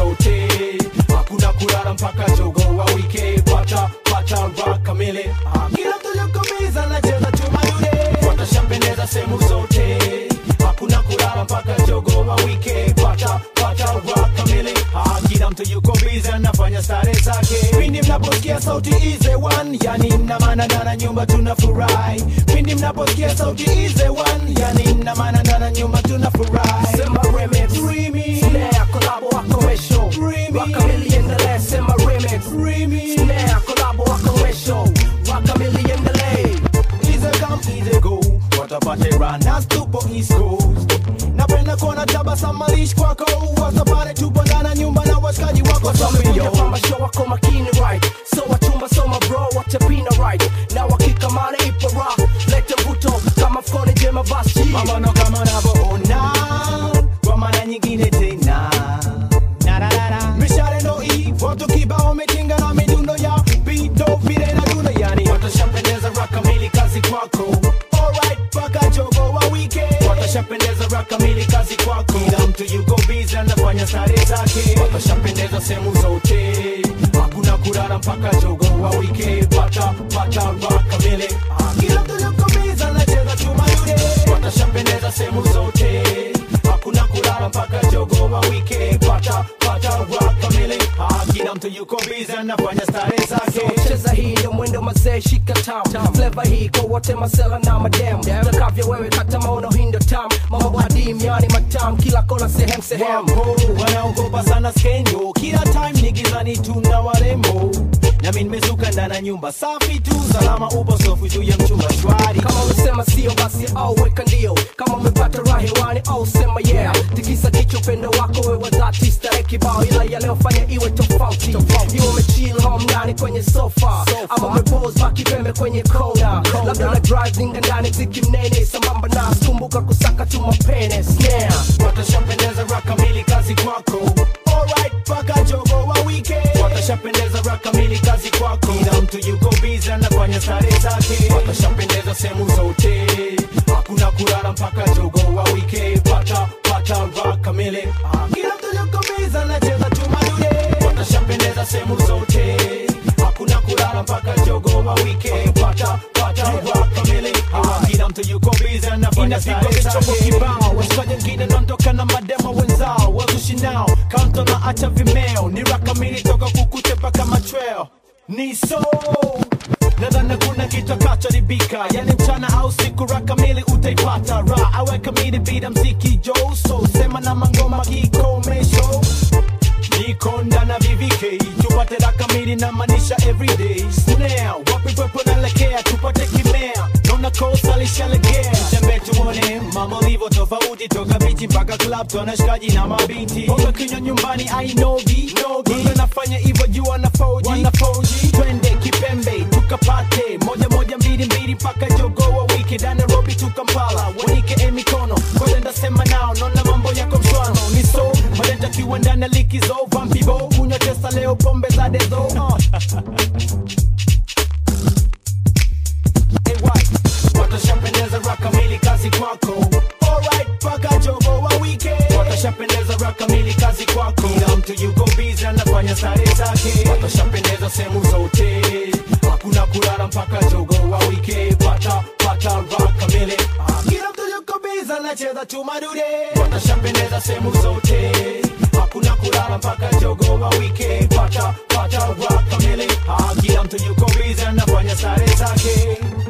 zote, hakuna kulala mpaka jogoo wawike. Pata raha kamili, kila mtu yuko busy anacheza tu madude. Watashapendeza sehemu zote, hakuna kulala mpaka jogoo wawike. Pata raha kamili, kila mtu yuko busy anafanya starehe zake. Pindi mnaposikia sauti ize one, yani ina maana ndani ya nyumba tunafurahi. Pindi mnaposikia sauti ize one, yani ina maana ndani ya nyumba tunafurahi. Sema remix, snare, collabo, commercial, Rock a million delay. Sema remix, snare, collabo, commercial, Rock a million delay. Easy come, easy go, watapate runners tupo East Coast. Napenda kuona tabasamu lish kwako, wasapare tupo ndani ya nyumba na washikaji wako. Wamekuja kwamba show wako makini right, so wachumba soma bro watapina right. Na wakika mane ipo rock, lete mvuto kama fkone jema basi. Mama no kama navyoona, kwa maana nyingine tena. Mishare no i, watu kibao metinga na midundo ya pito vile na duna yani. Watashapendeza rock kamili kazi kwako. Alright, paka jogoo wawike. Watashapendeza rock kamili kazi kwako. Kila mtu yuko busy anafanya starehe zake. Watashapendeza sehemu zote, hakuna kulala mpaka jogoo wawike. Pata rock kamili, kila mtu yuko busy anacheza tu madude. Watashapendeza sehemu zote, hakuna kulala mpaka jogoo wawike. Pata rock kamili, kila mtu yuko busy anafanya starehe zake. Cheza hii ndio mwendo mazee shika tam. Flavor hii kwa wote masela na madem. Takavyo wewe kata maono hii ndio tam. Mambo hadim yani matam, kila kona sehemu. Wambo, wanaogopa sana skendo. Kila time ni gizani tuna warembo. Na mimi nimezuka ndani ya nyumba safi tu, salama upo sofu juu ya mchumba shwari. Kama umesema sio basi au weka ndio. Kama umepata raha hewani au sema yeah. Tikisa kichwa upendo wako wewe dhati starehe kibao, ila ya leo fanya iwe tofauti. Iwe umechill home ndani kwenye sofa, ama umepose baki pembe kwenye kona. Labda na drive zinga ndani ziki mnene sambamba na kumbuka kusaka tu mapene snare. Watashapendeza rock kamili kazi kwako. Alright, paka jogoo wawike. Watashapendeza rock kamili kazi kwako. Kila mtu yuko busy anafanya starehe zake. Watashapendeza sehemu zote, hakuna kulala mpaka jogoo wawike. Pata rock kamili, kila mtu yuko busy anacheza tu madude. Watashapendeza sehemu zote, hakuna kulala mpaka jogoo wawike. Pata rock kamili, kila mtu yuko busy anafanya starehe zake. Washikaji wengine naondoka na mademo wenzao, wazushi nao kanto na acha vimeo. Ni rock kamili toka kukute mpaka machweo. Ni so nadhani kuna kitu kataribika, yani mchana au siku rock kamili utaipata. Ra awe kamili bida mziki Joe, so sema na mangoma kikomesho. Niko ndana VVK, tupate rock kamili na manisha everyday. Snare, wapi pepo nalekea, tupate kimea. Nona kosa lishalegea, tembe tuone mama livo tofauti. Toka bichi mpaka club, tunashikaji na mabinti. Hoga kinywa nyumbani, I know Gile nafanya hivyo juu wanafoji. Twende kipembe, tukapate moja mbili mpaka jogoo wawike. Da Nairobi tu Kampala, wanike mikono kote ndasema nao, nona mambo yako mswano. Ni so, madenta kiwa ndani ya likizo. Vampibo, kunywa tesa leo pombe za dezo. Watashapendeza rock kamili kazi kwako. Alright, paka jogoo wawike. Watashapendeza rock kamili kazi kwako. Kila mtu yuko busy anafanya starehe zake. Watashapendeza sehemu zote, hakuna kulala mpaka jogoo wawike. Pata rock kamili, kila mtu yuko busy anacheza tu madude. Watashapendeza sehemu zote, hakuna kulala mpaka jogoo wawike. Pata rock kamili, kila mtu yuko busy anafanya starehe zake.